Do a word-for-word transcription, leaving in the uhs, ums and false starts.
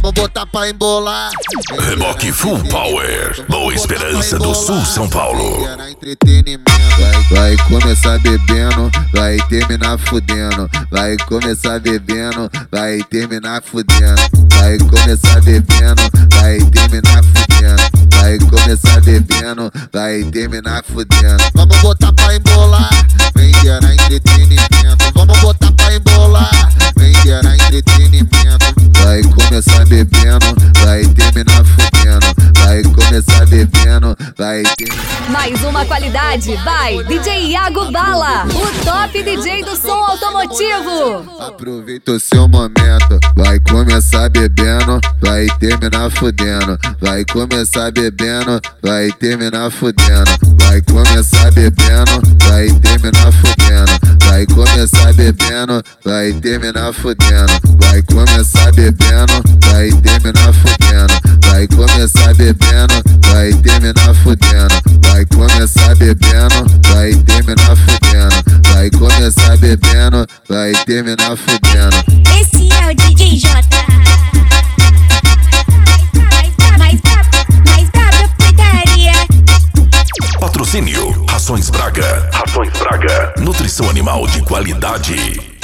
Vamos botar pra embolar. Reboque Full Power, Boa Esperança do Sul, São Paulo. Vai, vai começar bebendo, vai terminar fudendo. Vai começar bebendo, vai terminar fudendo. Vai começar bebendo, vai terminar fudendo. Vai começar bebendo, vai terminar fudendo. Vamos botar pra embolar, vem gerar entretenimento. Vamos botar pra embolar, vem gerar entretenimento. Vai começar bebendo, vai terminar fudendo. Vai começar bebendo, vai terminar. Mais uma qualidade, vai D J Iago Bala, o top D J do som automotivo. Aproveita o seu momento, vai começar bebendo, vai terminar fudendo. Vai começar bebendo, vai terminar fudendo. Vai começar bebendo, vai terminar fudendo. Vai começar bebendo, vai terminar fudendo. Vai começar bebendo, vai terminar fudendo. Vai começar bebendo, vai terminar fudendo. Vai começar bebendo, vai terminar fudendo. Vai começar bebendo, vai terminar fudendo. Esse é o D J J. Mais brabo, mais brabo, putaria. Patrocínio Rações Braga. Rações Braga. Nutrição animal de qualidade.